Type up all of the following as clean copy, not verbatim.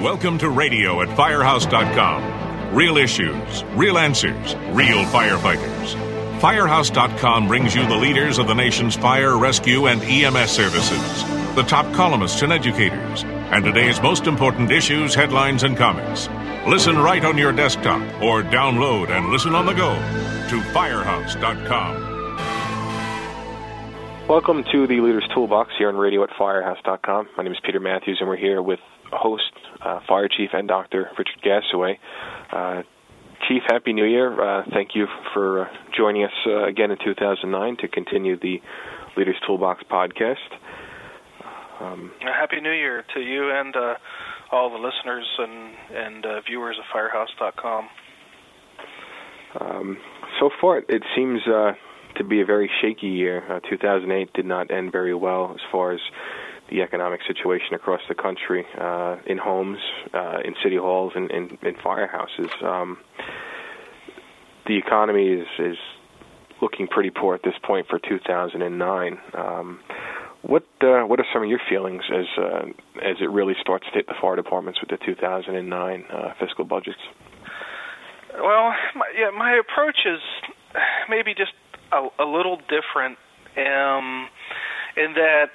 Welcome to radio at firehouse.com. Real issues, real answers, real firefighters. Firehouse.com brings you the leaders of the nation's fire, rescue, and EMS services, the top columnists and educators, and today's most important issues, headlines, and comments. Listen right on your desktop or download and listen on the go to firehouse.com. Welcome to the Leaders Toolbox here on radio at firehouse.com. My name is Peter Matthews, and we're here with host, Fire Chief and Dr. Richard Gasaway. Chief, Happy New Year. Thank you for joining us again in 2009 to continue the Leaders Toolbox podcast. Happy New Year to you and all the listeners and viewers of firehouse.com. So far, it seems to be a very shaky year. 2008 did not end very well as far as the economic situation across the country, in homes, in city halls, and in firehouses. The economy is looking pretty poor at this point for 2009. What are some of your feelings as it really starts to hit the fire departments with the 2009 fiscal budgets? Well, my approach is maybe just a little different in that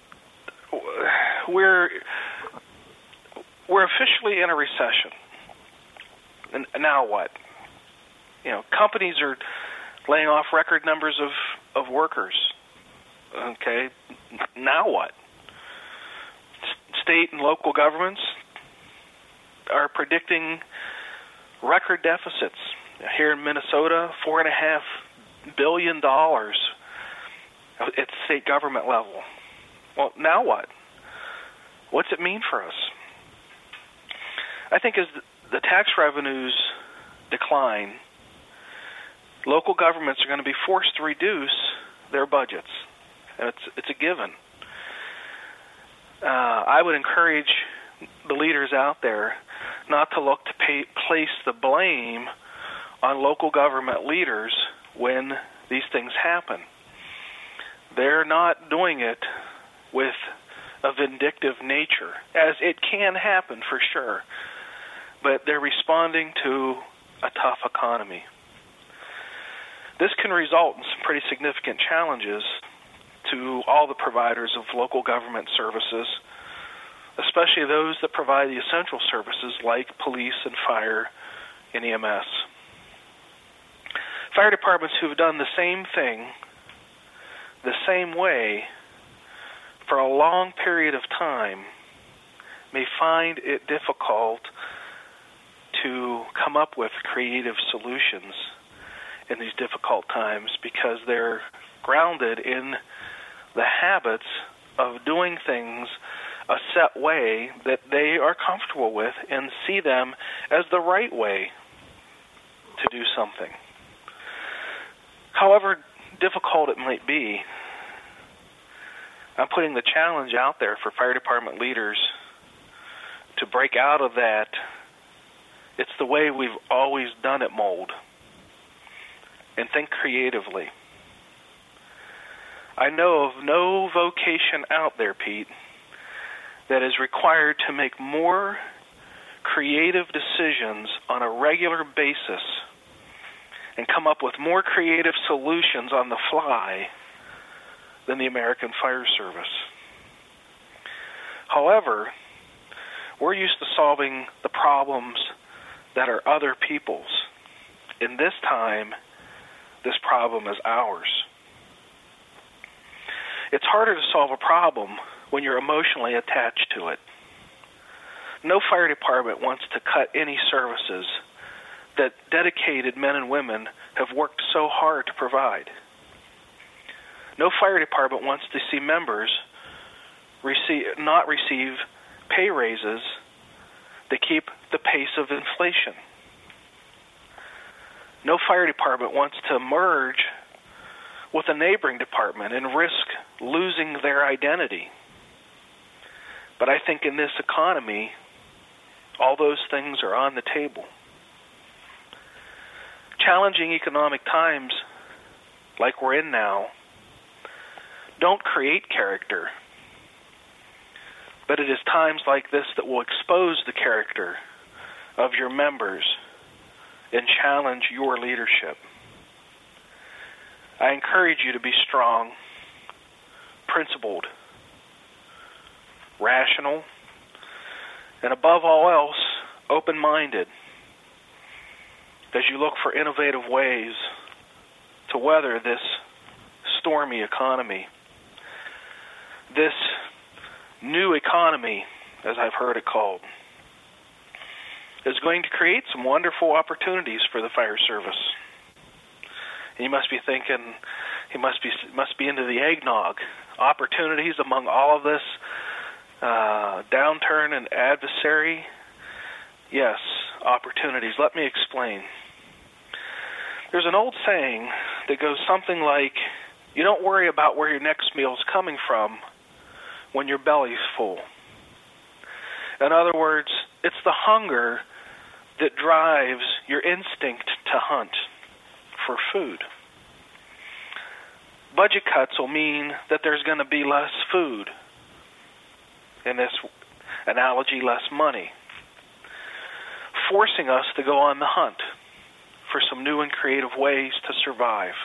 we're officially in a recession. And now what? Companies are laying off record numbers of workers. Okay, now what? State and local governments are predicting record deficits. Here in Minnesota, $4.5 billion at the state government level. Well, now what? What's it mean for us? I think as the tax revenues decline, local governments are going to be forced to reduce their budgets. And it's a given. I would encourage the leaders out there not to look to place the blame on local government leaders when these things happen. They're not doing it with a vindictive nature, as it can happen for sure, but they're responding to a tough economy. This can result in some pretty significant challenges to all the providers of local government services, especially those that provide the essential services like police and fire and EMS. Fire departments who have done the same thing, the same way, for a long period of time may find it difficult to come up with creative solutions in these difficult times because they're grounded in the habits of doing things a set way that they are comfortable with and see them as the right way to do something. However difficult it might be, I'm putting the challenge out there for fire department leaders to break out of that it's the way we've always done it mold and think creatively. I know of no vocation out there, Pete, that is required to make more creative decisions on a regular basis and come up with more creative solutions on the fly than the American Fire Service. However, we're used to solving the problems that are other people's. In this time, this problem is ours. It's harder to solve a problem when you're emotionally attached to it. No fire department wants to cut any services that dedicated men and women have worked so hard to provide. No fire department wants to see members not receive pay raises that keep the pace of inflation. No fire department wants to merge with a neighboring department and risk losing their identity. But I think in this economy, all those things are on the table. Challenging economic times like we're in now don't create character. But it is times like this that will expose the character of your members and challenge your leadership. I encourage you to be strong, principled, rational, and above all else, open-minded as you look for innovative ways to weather this stormy economy. This new economy, as I've heard it called, is going to create some wonderful opportunities for the fire service. And you must be thinking, he must be into the eggnog. Opportunities among all of this downturn and adversary. Yes, opportunities. Let me explain. There's an old saying that goes something like, you don't worry about where your next meal's coming from when your belly's full. In other words, it's the hunger that drives your instinct to hunt for food. Budget cuts will mean that there's going to be less food. In this analogy, less money. Forcing us to go on the hunt for some new and creative ways to survive.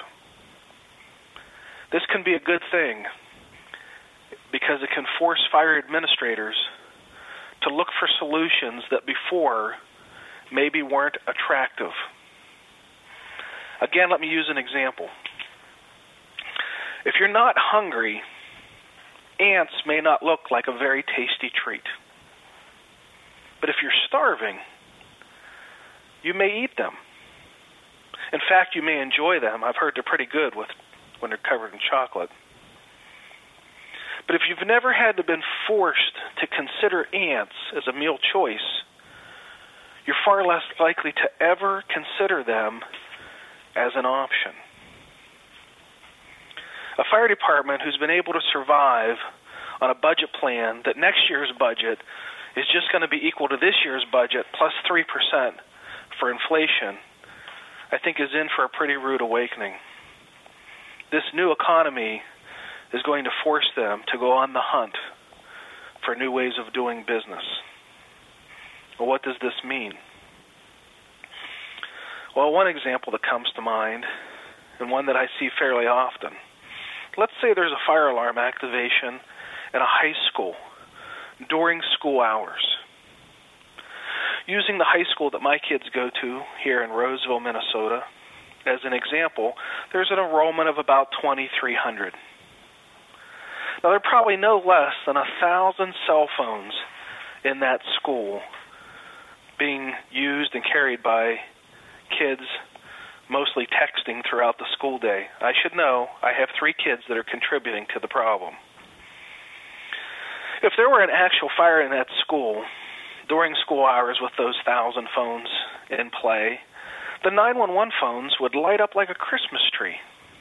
This can be a good thing because it can force fire administrators to look for solutions that before maybe weren't attractive. Again, let me use an example. If you're not hungry, ants may not look like a very tasty treat. But if you're starving, you may eat them. In fact, you may enjoy them. I've heard they're pretty good when they're covered in chocolate. But if you've never had to been forced to consider ants as a meal choice, you're far less likely to ever consider them as an option. A fire department who's been able to survive on a budget plan that next year's budget is just going to be equal to this year's budget plus 3% for inflation, I think is in for a pretty rude awakening. This new economy is going to force them to go on the hunt for new ways of doing business. Well, what does this mean? Well, one example that comes to mind, and one that I see fairly often, let's say there's a fire alarm activation at a high school during school hours. Using the high school that my kids go to here in Roseville, Minnesota, as an example, there's an enrollment of about 2,300. Now, there are probably no less than 1,000 cell phones in that school being used and carried by kids, mostly texting throughout the school day. I should know I have 3 kids that are contributing to the problem. If there were an actual fire in that school during school hours with those 1,000 phones in play, the 911 phones would light up like a Christmas tree.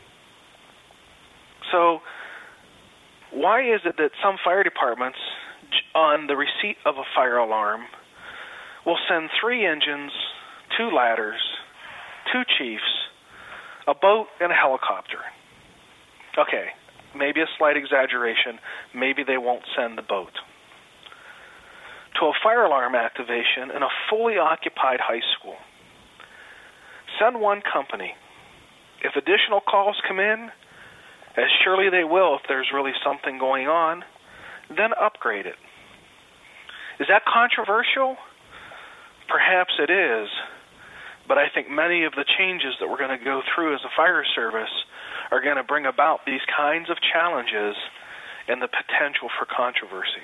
So why is it that some fire departments, on the receipt of a fire alarm, will send 3 engines, 2 ladders, 2 chiefs, a boat, and a helicopter? Okay, maybe a slight exaggeration. Maybe they won't send the boat. To a fire alarm activation in a fully occupied high school, send 1 company. If additional calls come in, as surely they will if there's really something going on, then upgrade it. Is that controversial? Perhaps it is, but I think many of the changes that we're going to go through as a fire service are going to bring about these kinds of challenges and the potential for controversy.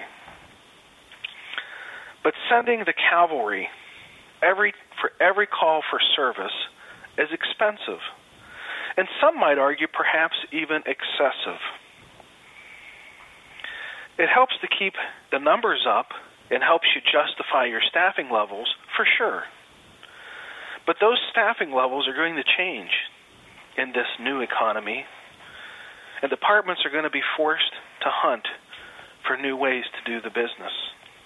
But sending the cavalry for every call for service is expensive, and some might argue perhaps even excessive. It helps to keep the numbers up and helps you justify your staffing levels, for sure. But those staffing levels are going to change in this new economy, and departments are going to be forced to hunt for new ways to do the business.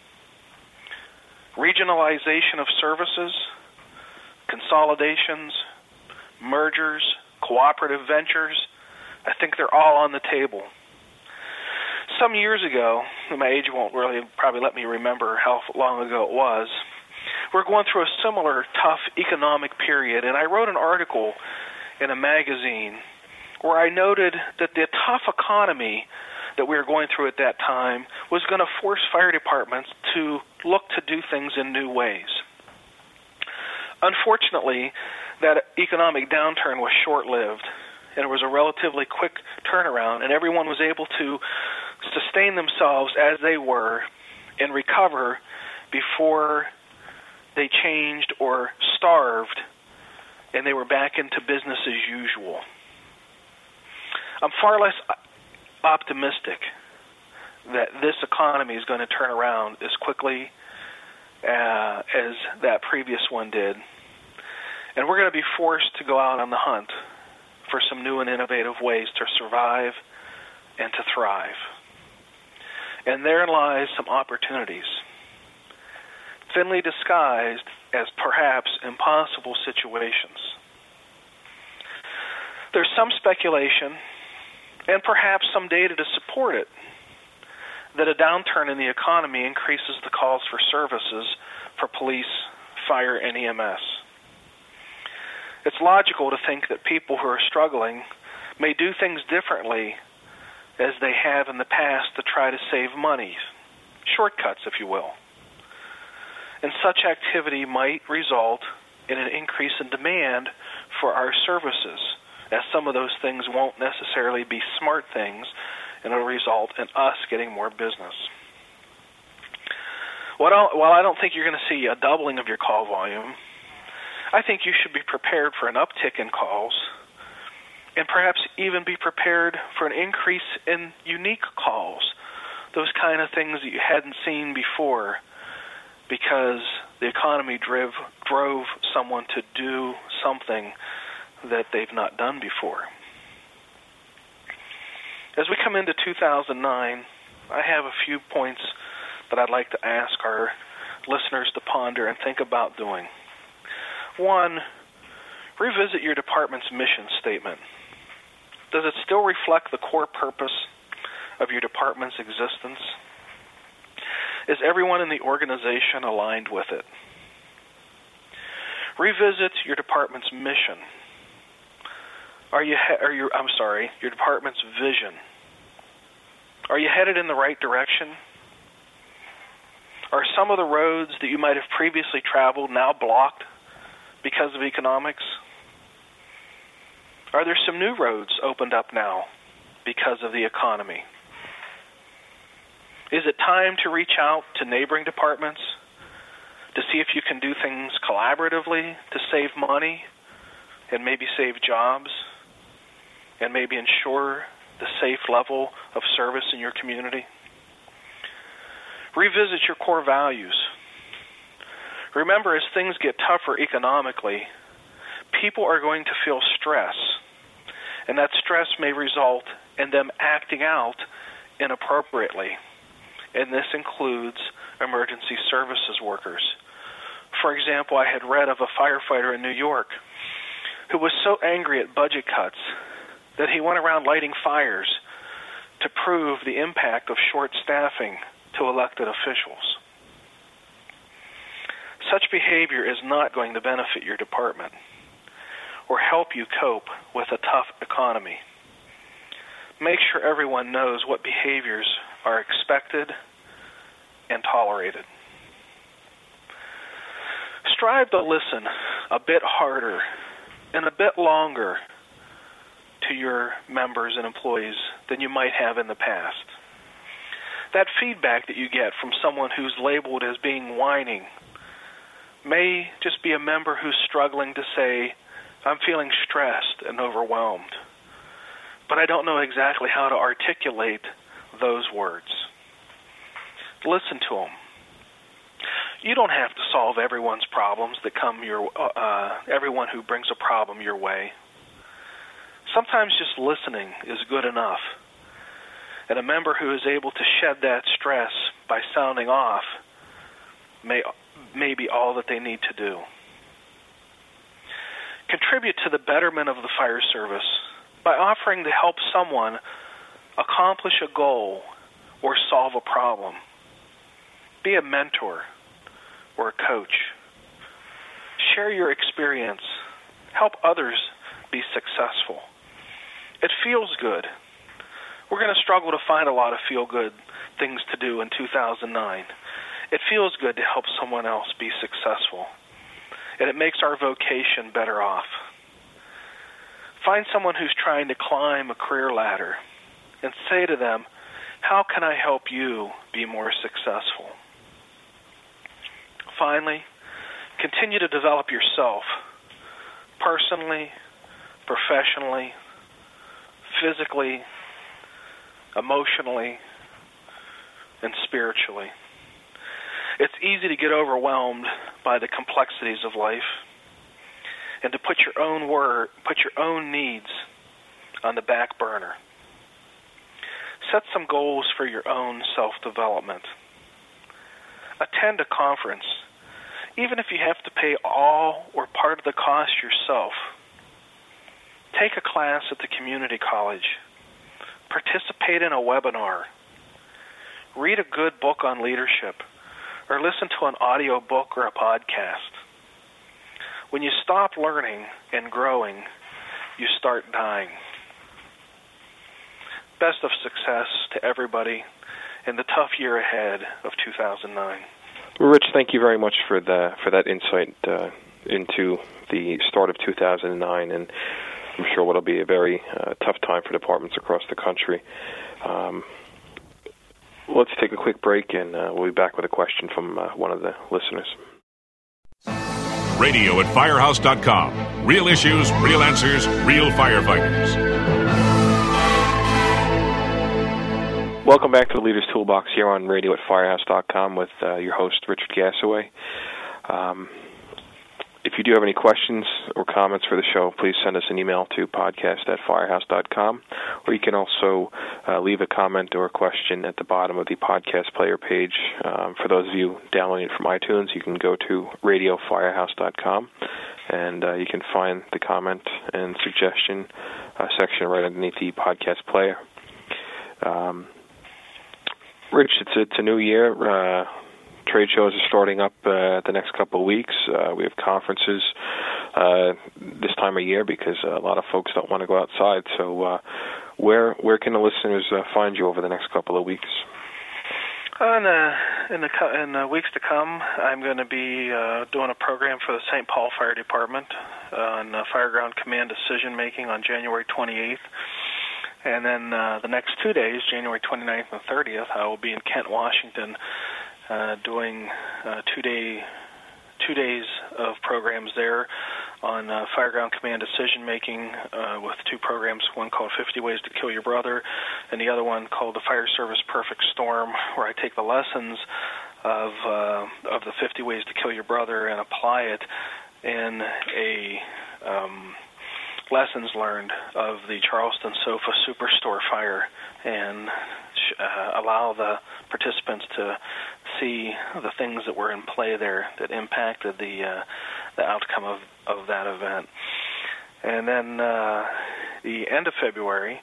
Regionalization of services, consolidations, mergers, cooperative ventures, I think they're all on the table. Some years ago, my age won't really probably let me remember how long ago it was. We're going through a similar tough economic period, and I wrote an article in a magazine where I noted that the tough economy that we were going through at that time was going to force fire departments to look to do things in new ways. Unfortunately, that economic downturn was short-lived, and it was a relatively quick turnaround, and everyone was able to sustain themselves as they were and recover before they changed or starved, and they were back into business as usual. I'm far less optimistic that this economy is going to turn around as quickly as that previous one did. And we're going to be forced to go out on the hunt for some new and innovative ways to survive and to thrive. And therein lies some opportunities, thinly disguised as perhaps impossible situations. There's some speculation, and perhaps some data to support it, that a downturn in the economy increases the calls for services for police, fire, and EMS. It's logical to think that people who are struggling may do things differently as they have in the past to try to save money, shortcuts, if you will. And such activity might result in an increase in demand for our services, as some of those things won't necessarily be smart things, and it'll result in us getting more business. While I don't think you're going to see a doubling of your call volume, I think you should be prepared for an uptick in calls, and perhaps even be prepared for an increase in unique calls, those kind of things that you hadn't seen before, because the economy drove someone to do something that they've not done before. As we come into 2009, I have a few points that I'd like to ask our listeners to ponder and think about doing. One, revisit your department's mission statement. Does it still reflect the core purpose of your department's existence? Is everyone in the organization aligned with it? Revisit your department's mission. Your department's vision. Are you headed in the right direction? Are some of the roads that you might have previously traveled now blocked because of economics? Are there some new roads opened up now because of the economy? Is it time to reach out to neighboring departments to see if you can do things collaboratively to save money and maybe save jobs and maybe ensure the safe level of service in your community? Revisit your core values. Remember, as things get tougher economically, people are going to feel stress, and that stress may result in them acting out inappropriately, and this includes emergency services workers. For example, I had read of a firefighter in New York who was so angry at budget cuts that he went around lighting fires to prove the impact of short staffing to elected officials. Such behavior is not going to benefit your department or help you cope with a tough economy. Make sure everyone knows what behaviors are expected and tolerated. Strive to listen a bit harder and a bit longer to your members and employees than you might have in the past. That feedback that you get from someone who's labeled as being whining may just be a member who's struggling to say, I'm feeling stressed and overwhelmed, but I don't know exactly how to articulate those words. Listen to them. You don't have to solve everyone's problems that come everyone who brings a problem your way. Sometimes just listening is good enough. And a member who is able to shed that stress by sounding off may be all that they need to do. Contribute to the betterment of the fire service by offering to help someone accomplish a goal or solve a problem. Be a mentor or a coach. Share your experience. Help others be successful. It feels good. We're going to struggle to find a lot of feel-good things to do in 2009. It feels good to help someone else be successful, and it makes our vocation better off. Find someone who's trying to climb a career ladder and say to them, how can I help you be more successful? Finally, continue to develop yourself personally, professionally, physically, emotionally, and spiritually. It's easy to get overwhelmed by the complexities of life and to put your own needs on the back burner. Set some goals for your own self-development. Attend a conference, even if you have to pay all or part of the cost yourself. Take a class at the community college. Participate in a webinar. Read a good book on leadership, or listen to an audio book or a podcast. When you stop learning and growing, you start dying. Best of success to everybody in the tough year ahead of 2009. Well, Rich, thank you very much for that insight into the start of 2009, and I'm sure what'll be a very tough time for departments across the country. Let's take a quick break, and we'll be back with a question from one of the listeners. Radio at Firehouse.com. Real issues, real answers, real firefighters. Welcome back to the Leader's Toolbox here on Radio at Firehouse.com with your host, Richard Gassaway. If you do have any questions or comments for the show, please send us an email to podcast@firehouse.com, or you can also leave a comment or a question at the bottom of the podcast player page. For those of you downloading it from iTunes, you can go to radiofirehouse.com, and you can find the comment and suggestion section right underneath the podcast player. Rich, it's a new year. Trade shows are starting up the next couple of weeks. We have conferences this time of year because a lot of folks don't want to go outside. So where can the listeners find you over the next couple of weeks? In the weeks to come, I'm going to be doing a program for the St. Paul Fire Department on Fireground Command decision-making on January 28th. And then the next 2 days, January 29th and 30th, I will be in Kent, Washington, doing 2 days of programs there on Fireground Command decision-making with two programs, one called 50 Ways to Kill Your Brother, and the other one called the Fire Service Perfect Storm, where I take the lessons of the 50 Ways to Kill Your Brother and apply it in a lessons learned of the Charleston Sofa Superstore fire, and allow the participants to see the things that were in play there that impacted the outcome of that event. And then the end of February,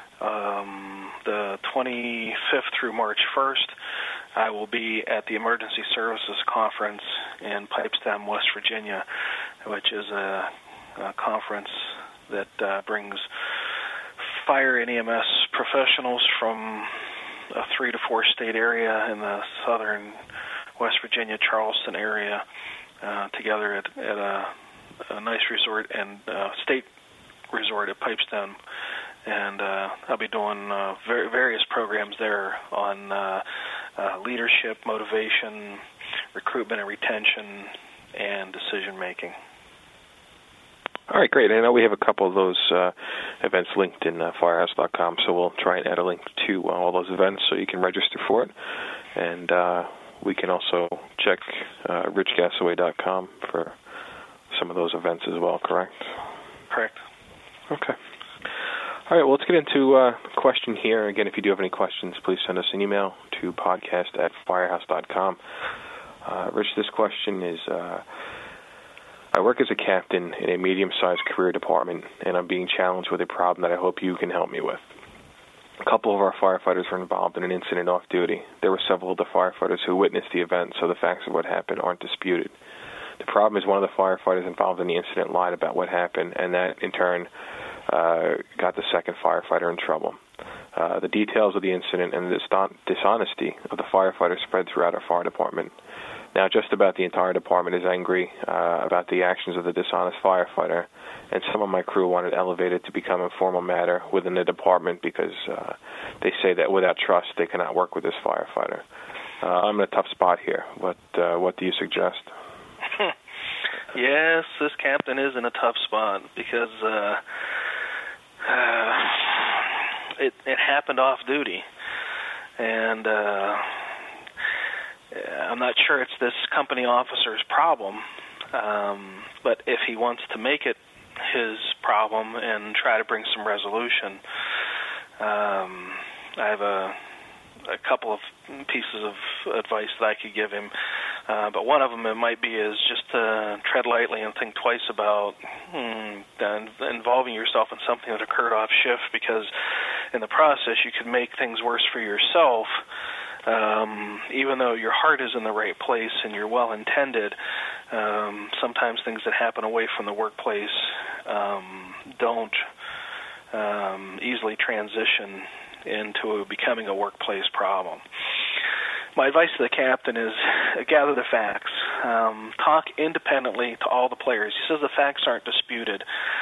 the 25th through March 1st, I will be at the Emergency Services Conference in Pipestem, West Virginia, which is a conference that brings fire and EMS professionals from a 3 to 4 state area in the southern West Virginia, Charleston area together at a nice resort and state resort at Pipestem. And I'll be doing various programs there on leadership, motivation, recruitment and retention, and decision-making. All right, great. I know we have a couple of those events linked in firehouse.com, so we'll try and add a link to all those events so you can register for it. And we can also check richgassaway.com for some of those events as well, correct? Correct. Okay. All right, well, let's get into a question here. Again, if you do have any questions, please send us an email to podcast@firehouse.com. Rich, this question is... I work as a captain in a medium-sized career department, and I'm being challenged with a problem that I hope you can help me with. A couple of our firefighters were involved in an incident off duty. There were several of the firefighters who witnessed the event, so the facts of what happened aren't disputed. The problem is one of the firefighters involved in the incident lied about what happened, and that, in turn, got the second firefighter in trouble. The details of the incident and the dishonesty of the firefighter spread throughout our fire department. Now, just about the entire department is angry about the actions of the dishonest firefighter, and some of my crew wanted elevated to become a formal matter within the department because they say that without trust they cannot work with this firefighter. I'm in a tough spot here. What do you suggest? Yes, this captain is in a tough spot because it happened off duty, and I'm not sure it's this company officer's problem, but if he wants to make it his problem and try to bring some resolution, I have a couple of pieces of advice that I could give him, but one of them it might be is just to tread lightly and think twice about involving yourself in something that occurred off shift, because in the process you could make things worse for yourself. Even though your heart is in the right place and you're well-intended, sometimes things that happen away from the workplace don't easily transition into becoming a workplace problem. My advice to the captain is gather the facts. Talk independently to all the players. He says the facts aren't disputed.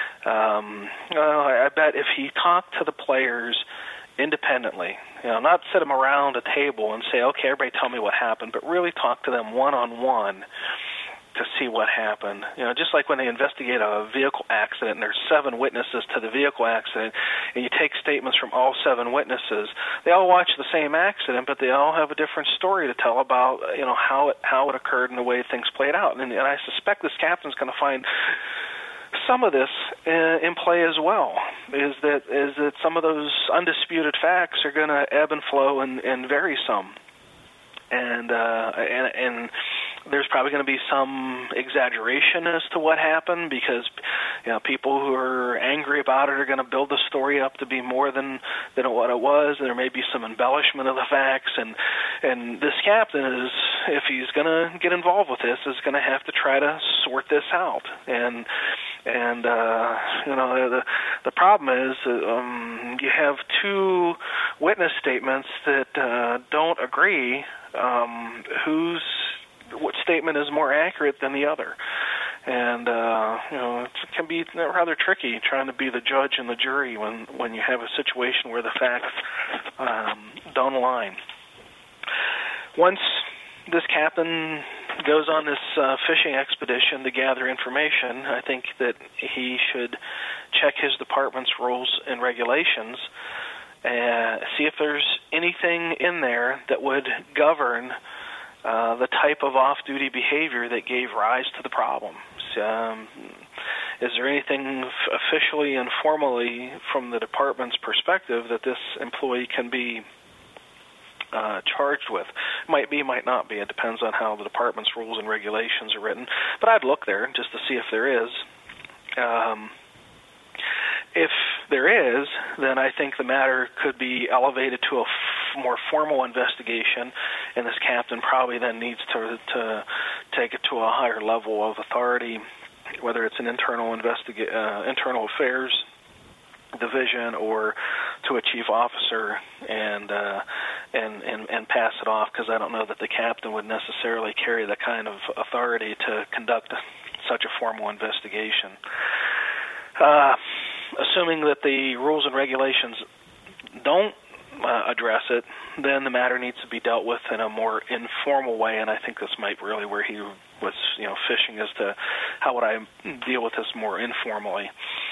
I bet if he talked to the players independently, not sit them around a table and say, okay, everybody tell me what happened, but really talk to them one-on-one to see what happened. Just like when they investigate a vehicle accident and there's 7 witnesses to the vehicle accident, and you take statements from all 7 witnesses, they all watch the same accident, but they all have a different story to tell about how it occurred and the way things played out. And I suspect this captain's going to find some of this in play as well, is that some of those undisputed facts are going to ebb and flow and vary some, and there's probably going to be some exaggeration as to what happened, because people who are angry about it are going to build the story up to be more than what it was, and there may be some embellishment of the facts, and this captain is, if he's going to get involved with this, is going to have to try to sort this out. And the problem is you have 2 witness statements that don't agree. What statement is more accurate than the other? And it can be rather tricky trying to be the judge and the jury when you have a situation where the facts don't align. Once this captain goes on this fishing expedition to gather information, I think that he should check his department's rules and regulations and see if there's anything in there that would govern the type of off-duty behavior that gave rise to the problem. Is there anything officially and formally from the department's perspective that this employee can be charged with? Might be, might not be. It depends on how the department's rules and regulations are written. But I'd look there just to see if there is. If there is, then I think the matter could be elevated to a more formal investigation, and this captain probably then needs to take it to a higher level of authority, whether it's an internal affairs division or to a chief officer, and pass it off, because I don't know that the captain would necessarily carry the kind of authority to conduct such a formal investigation. Assuming that the rules and regulations don't address it, then the matter needs to be dealt with in a more informal way, and I think this might really where he was fishing as to how would I deal with this more informally.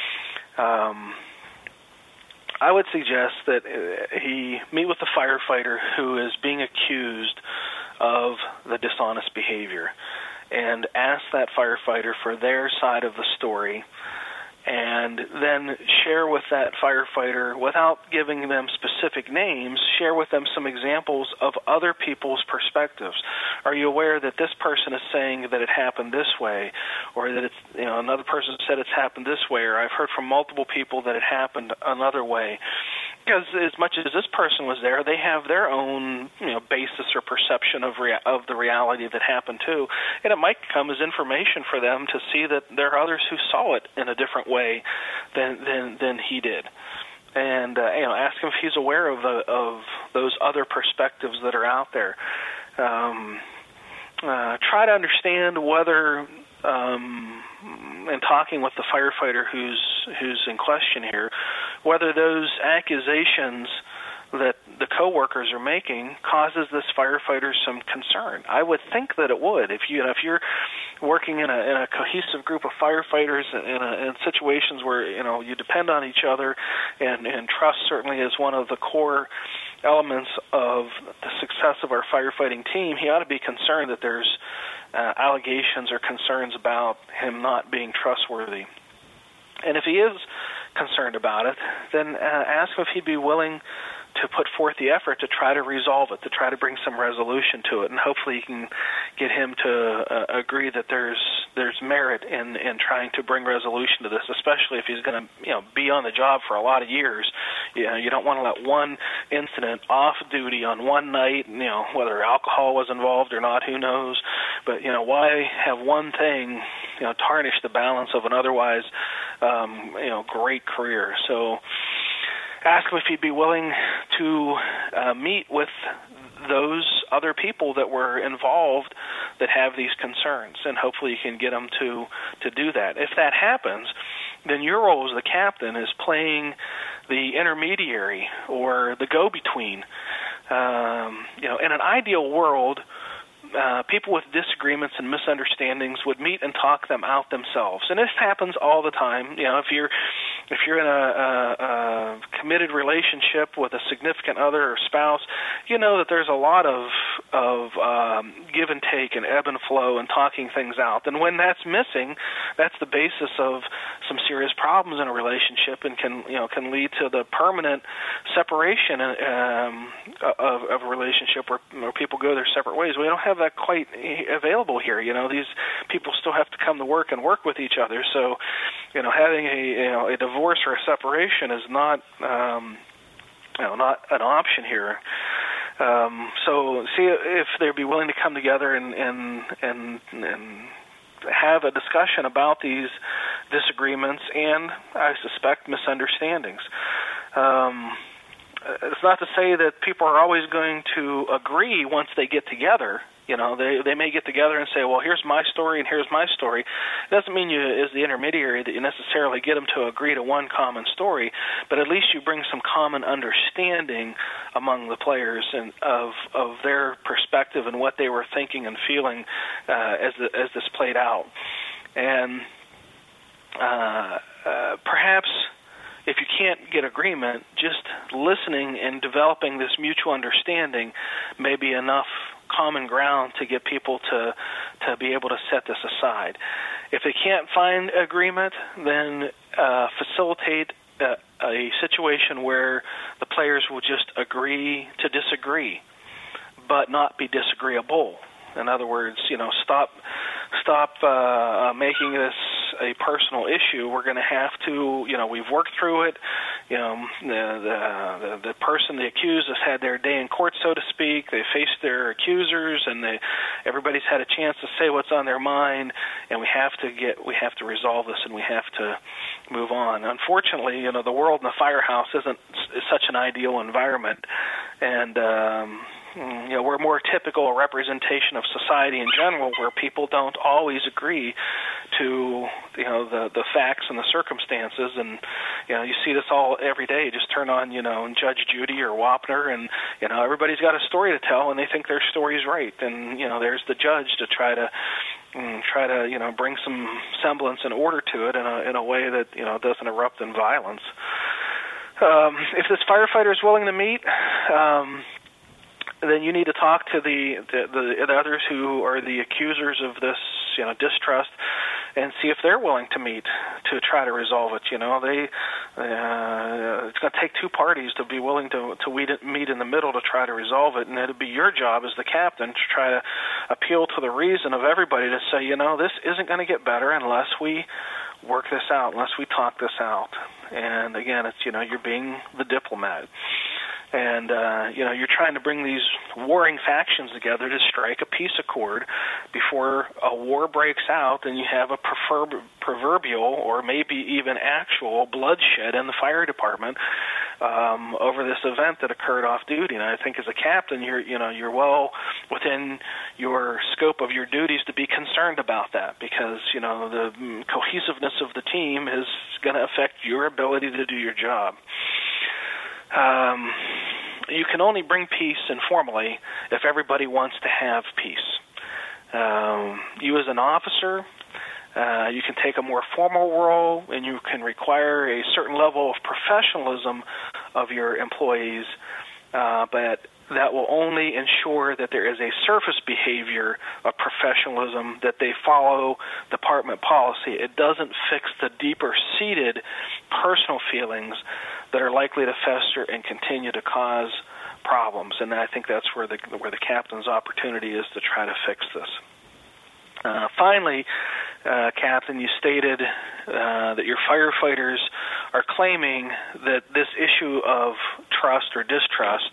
I would suggest that he meet with the firefighter who is being accused of the dishonest behavior and ask that firefighter for their side of the story, and then share with that firefighter, without giving them specific names, share with them some examples of other people's perspectives. Are you aware that this person is saying that it happened this way, or that it's, another person said it's happened this way, or I've heard from multiple people that it happened another way? because as much as this person was there, they have their own, basis or perception of the reality that happened too, and it might come as information for them to see that there are others who saw it in a different way than he did, and ask him if he's aware of those other perspectives that are out there. Try to understand whether. And talking with the firefighter who's in question here, whether those accusations that the coworkers are making causes this firefighter some concern. I would think that it would. If you're working in a cohesive group of firefighters in situations where you depend on each other, and trust certainly is one of the core elements of the success of our firefighting team, he ought to be concerned that there's allegations or concerns about him not being trustworthy. And if he is concerned about it, then ask him if he'd be willing to put forth the effort to try to resolve it, to try to bring some resolution to it, and hopefully you can get him to agree that there's merit in trying to bring resolution to this, especially if he's going to be on the job for a lot of years. You don't want to let one incident off duty on one night, whether alcohol was involved or not, who knows, but why have one thing tarnish the balance of an otherwise great career. So ask him if he'd be willing to meet with those other people that were involved that have these concerns, and hopefully you can get them to do that. If that happens, then your role as the captain is playing the intermediary or the go-between. In an ideal world, people with disagreements and misunderstandings would meet and talk them out themselves, and this happens all the time. If you're in a committed relationship with a significant other or spouse, you know that there's a lot of give and take and ebb and flow and talking things out. And when that's missing, that's the basis of some serious problems in a relationship, and can lead to the permanent separation of a relationship where people go their separate ways. We don't have that quite available here. These people still have to come to work and work with each other. So, having a divorce or a separation is not not an option here. So see if they'd be willing to come together and have a discussion about these disagreements and, I suspect, misunderstandings. It's not to say that people are always going to agree once they get together. They may get together and say, well, here's my story and here's my story. It doesn't mean you, as the intermediary, that you necessarily get them to agree to one common story, but at least you bring some common understanding among the players and of their perspective and what they were thinking and feeling as this played out. And perhaps if you can't get agreement, just listening and developing this mutual understanding may be enough common ground to get people to be able to set this aside. If they can't find agreement, then facilitate a situation where the players will just agree to disagree, but not be disagreeable. In other words, stop making this a personal issue. We're going to have to, we've worked through it. The person, the accused, has had their day in court, so to speak. They faced their accusers, and everybody's had a chance to say what's on their mind. And we have to resolve this, and we have to move on. Unfortunately, the world in the firehouse is such an ideal environment, and we're more typical representation of society in general, where people don't always agree to the facts and the circumstances, and you see this all every day. Just turn on Judge Judy or Wapner, and everybody's got a story to tell, and they think their story's right, and there's the judge to try to bring some semblance and order to it in a way that doesn't erupt in violence. If this firefighter is willing to meet, then you need to talk to the others who are the accusers of this distrust, and see if they're willing to meet to try to resolve it. It's going to take two parties to be willing to meet in the middle to try to resolve it, and it'll be your job as the captain to try to appeal to the reason of everybody to say, this isn't going to get better unless we work this out, unless we talk this out. And again, it's you're being the diplomat. And, you're trying to bring these warring factions together to strike a peace accord before a war breaks out and you have a proverbial or maybe even actual bloodshed in the fire department over this event that occurred off duty. And I think as a captain, you're well within your scope of your duties to be concerned about that, because, the cohesiveness of the team is going to affect your ability to do your job. You can only bring peace informally if everybody wants to have peace. You as an officer, you can take a more formal role, and you can require a certain level of professionalism of your employees, but that will only ensure that there is a surface behavior of professionalism, that they follow department policy. It doesn't fix the deeper-seated personal feelings that are likely to fester and continue to cause problems. And I think that's where the captain's opportunity is to try to fix this. Finally, Captain, you stated that your firefighters are claiming that this issue of trust or distrust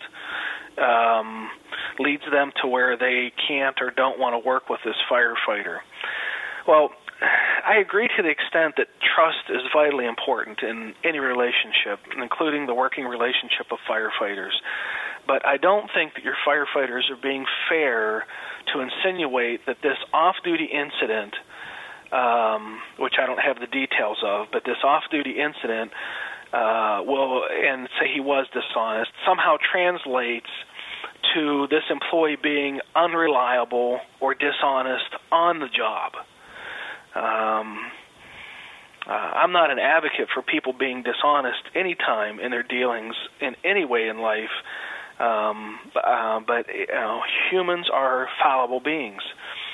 leads them to where they can't or don't want to work with this firefighter. Well, I agree to the extent that trust is vitally important in any relationship, including the working relationship of firefighters. But I don't think that your firefighters are being fair to insinuate that this off-duty incident, which I don't have the details of, but this off-duty incident and say he was dishonest, somehow translates to this employee being unreliable or dishonest on the job. I'm not an advocate for people being dishonest anytime in their dealings in any way in life, but humans are fallible beings.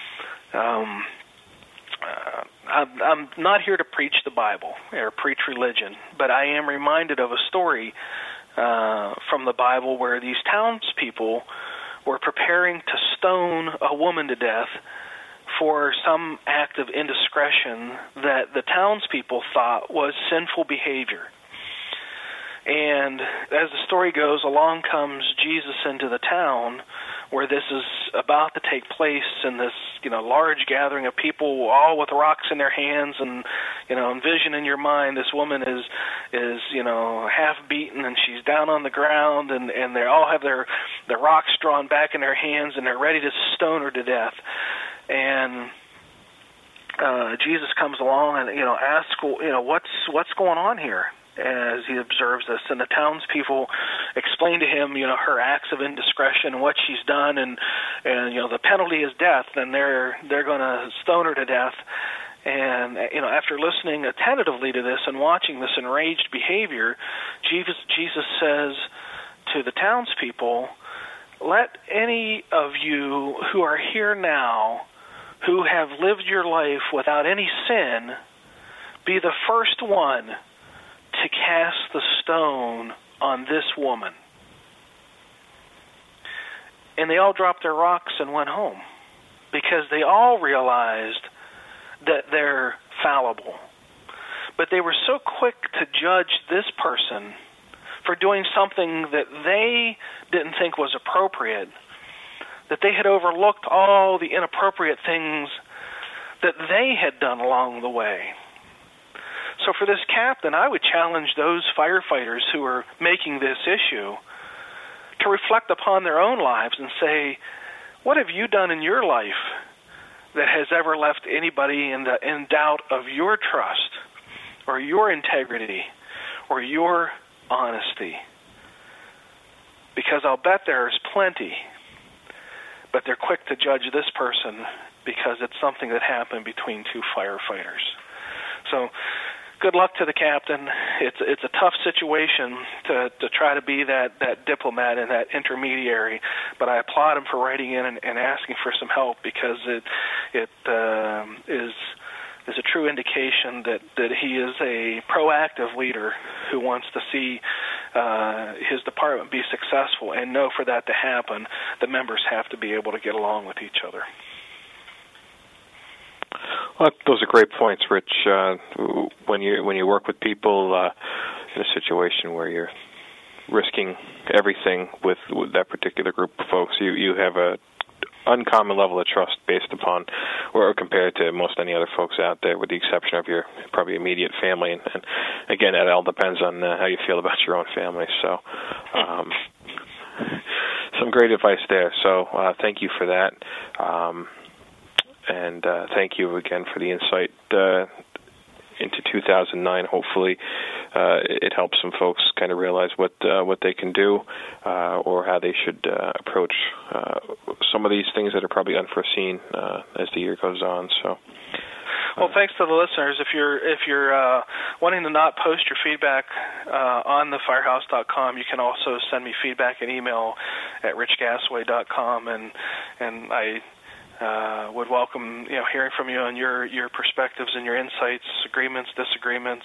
I'm not here to preach the Bible or preach religion, but I am reminded of a story from the Bible where these townspeople were preparing to stone a woman to death for some act of indiscretion that the townspeople thought was sinful behavior. And as the story goes, along comes Jesus into the town where this is about to take place, in this large gathering of people, all with rocks in their hands, and envision in your mind this woman is half beaten and she's down on the ground, and they all have their rocks drawn back in their hands and they're ready to stone her to death. And Jesus comes along and asks, what's going on here, as he observes this. And the townspeople explain to him, her acts of indiscretion and what she's done, and the penalty is death, and they're going to stone her to death. And after listening attentively to this and watching this enraged behavior, Jesus says to the townspeople, "Let any of you who are here now, who have lived your life without any sin, be the first one to cast the stone on this woman." And they all dropped their rocks and went home, because they all realized that they're fallible. But they were so quick to judge this person for doing something that they didn't think was appropriate, that they had overlooked all the inappropriate things that they had done along the way. So for this captain, I would challenge those firefighters who are making this issue to reflect upon their own lives and say, what have you done in your life that has ever left anybody in doubt of your trust or your integrity or your honesty? Because I'll bet there's plenty, but they're quick to judge this person because it's something that happened between two firefighters. So good luck to the captain. It's a tough situation to try to be that diplomat and that intermediary, but I applaud him for writing in and asking for some help, because it is a true indication that he is a proactive leader who wants to see his department be successful, and know for that to happen, the members have to be able to get along with each other. Well, those are great points, Rich. When you work with people, in a situation where you're risking everything with that particular group of folks. You have a uncommon level of trust based upon, or compared to most any other folks out there, with the exception of your probably immediate family. And again, that all depends on how you feel about your own family. So, some great advice there. So, thank you for that, and thank you again for the insight into 2009. Hopefully, it helps some folks kind of realize what they can do, or how they should approach some of these things that are probably unforeseen as the year goes on. So, well, thanks to the listeners. If you're wanting to not post your feedback on thefirehouse.com, you can also send me feedback in email at richgasway.com, and I would welcome hearing from you on your perspectives and your insights, agreements, disagreements,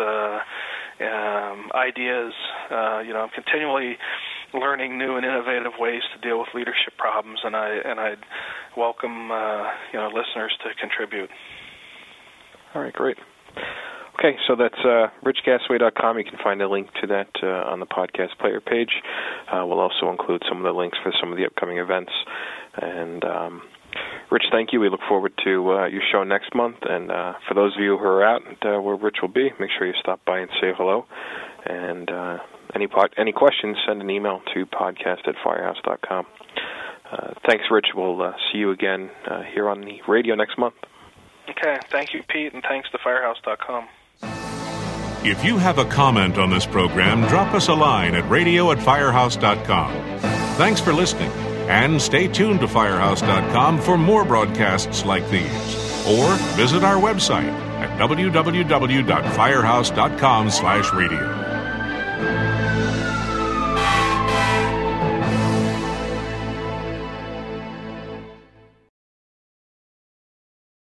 ideas. I'm continually learning new and innovative ways to deal with leadership problems, and I'd welcome listeners to contribute. All right, great. Okay, so that's richgasway.com. You can find a link to that on the podcast player page. We'll also include some of the links for some of the upcoming events. And Rich, thank you. We look forward to your show next month. And for those of you who are out where Rich will be, make sure you stop by and say hello. And any questions, send an email to podcast@firehouse.com. Thanks, Rich. We'll see you again here on the radio next month. Okay. Thank you, Pete, and thanks to firehouse.com. If you have a comment on this program, drop us a line at radio@firehouse.com. Thanks for listening, and stay tuned to firehouse.com for more broadcasts like these. Or visit our website at www.firehouse.com/radio.